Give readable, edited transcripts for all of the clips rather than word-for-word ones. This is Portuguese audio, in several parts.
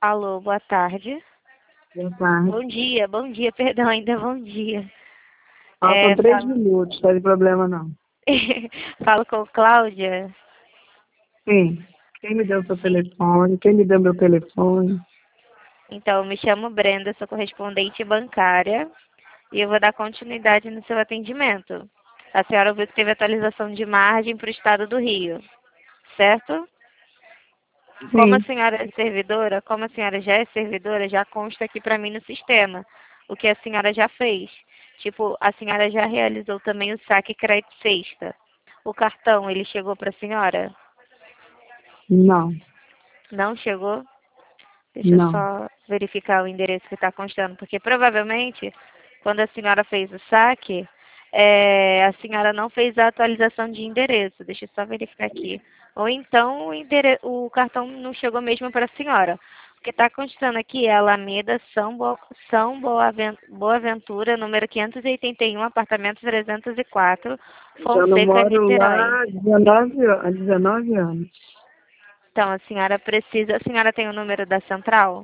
Alô, boa tarde. Boa tarde. Bom dia, perdão, ainda bom dia. Faltam É, 3 minutos, não tem problema não. falo com Cláudia. Sim. Quem me deu seu Sim. telefone? Quem me deu meu telefone? Então, eu me chamo Brenda, sou correspondente bancária e eu vou dar continuidade no seu atendimento. A senhora viu que teve atualização de margem para o estado do Rio, certo? Sim. Como a senhora já é servidora, já consta aqui para mim no sistema o que a senhora já fez. Tipo, a senhora já realizou também o saque crédito sexta. O cartão, ele chegou para a senhora? Não. Não chegou? Deixa eu Não. só verificar o endereço que está constando, porque provavelmente, quando a senhora fez o saque, a senhora não fez a atualização de endereço. Deixa eu só verificar aqui. Ou então o cartão não chegou mesmo para a senhora. O que está constando aqui é Alameda Boa Ventura, número 581, apartamento 304, Já não Fonseca, moro Niterói. lá há 19 anos. Então, a senhora tem o número da central?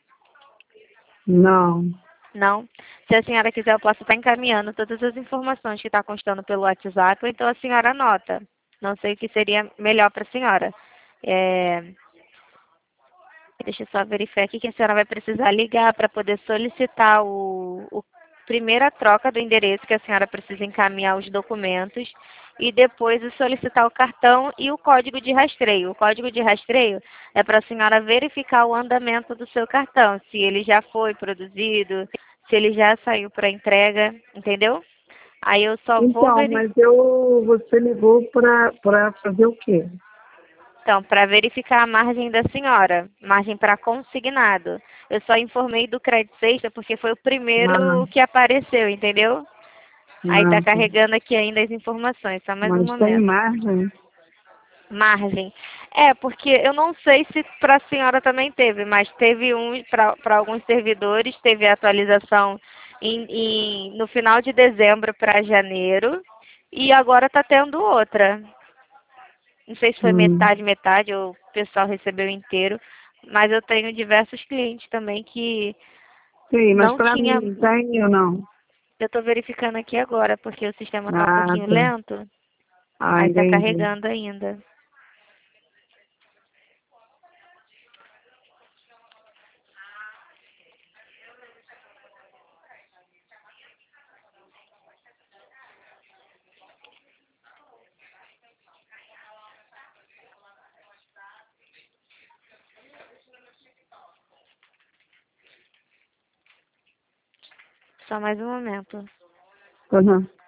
Não. Não. Se a senhora quiser, eu posso estar encaminhando todas as informações que está constando pelo WhatsApp, ou então a senhora anota. Não sei o que seria melhor para a senhora. É, Deixa eu só verificar aqui que a senhora vai precisar ligar para poder solicitar primeira troca do endereço, que a senhora precisa encaminhar os documentos, e depois solicitar o cartão e o código de rastreio. O código de rastreio é para a senhora verificar o andamento do seu cartão, se ele já foi produzido, se ele já saiu para entrega, entendeu? Aí eu só vou Então, verificar. mas você ligou para fazer o quê? Então, para verificar a margem da senhora, margem para consignado. Eu só informei do crédito sexta porque foi o Ah, primeiro que apareceu, entendeu? Aí está tá. carregando aqui ainda as informações, só mais um Mas tem momento. margem? Margem. Porque eu não sei se para a senhora também teve, mas teve para alguns servidores, teve a atualização no final de dezembro para janeiro, e agora está tendo outra. Não sei se foi Hum. metade, metade, ou o pessoal recebeu inteiro, mas eu tenho diversos clientes também que Sim, mas não para tinha. mim tem ou não? Eu estou verificando aqui agora, porque o sistema está um Ah, pouquinho tá. lento, Ah, aí está entendi. carregando ainda. Só mais um momento. Uhum.